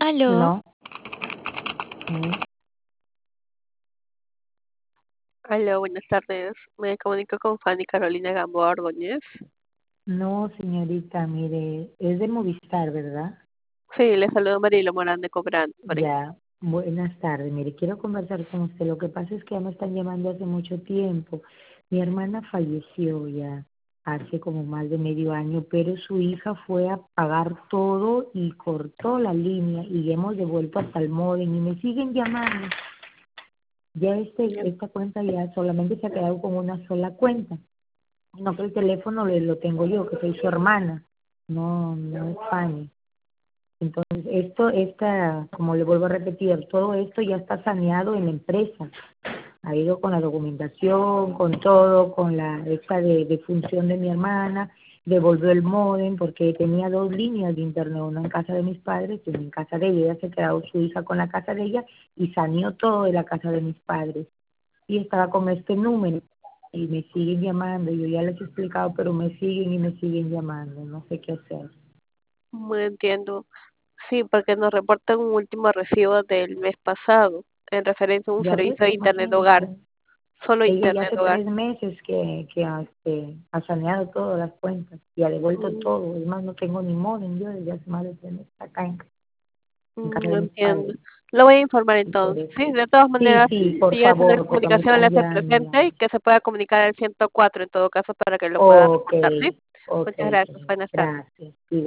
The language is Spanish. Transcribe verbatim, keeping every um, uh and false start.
¿Aló? No, mm, Hola, buenas tardes. Me comunico con Fanny Carolina Gamboa Ordóñez. no, señorita, mire, es de Movistar, ¿verdad? Sí, le saludo Marilo Morán de Cobran. por ahí. Ya, buenas tardes. Mire, quiero conversar con usted. Lo que pasa es que ya me están llamando hace mucho tiempo. Mi hermana falleció ya hace como más de medio año, pero su hija fue a pagar todo y cortó la línea y hemos devuelto hasta el módem y me siguen llamando. Ya este, Ya. esta cuenta ya solamente se ha quedado con una sola cuenta. No que el teléfono le, lo tengo yo, que soy su hermana, no, no es Fanny. Entonces, esto, esta, como le vuelvo a repetir, todo esto ya está saneado en la empresa. Ha ido con la documentación, con todo, con la esta de, de función de mi hermana, devolvió el módem porque tenía dos líneas de internet, una en casa de mis padres y una en casa de ella. Ella se quedó su hija con la casa de ella y saneó todo de la casa de mis padres. Y estaba con este número y me siguen llamando. Yo ya les he explicado, pero me siguen y me siguen llamando. No sé qué hacer. No entiendo. Sí, porque nos reportan un último recibo del mes pasado en referencia a un Ya ves, servicio de Internet hogar. imagínate. Solo Ella ya Internet hace hogar. tres meses que, que ha, que ha saneado todas las cuentas y ha devuelto Mm, todo. Es más, no tengo ni modem yo desde hace más de tres meses acá en, en mm, casa No de mis entiendo. padres. Lo voy a informar Y por entonces. eso. Sí, de todas Sí, maneras, sí, por si ya está en favor, porque me comunicación, le están hace ya presente y enviando. que se pueda comunicar al ciento cuatro en todo caso para que lo pueda Ok, reportar, ¿sí? ok, Muchas gracias. Buenas tardes. gracias.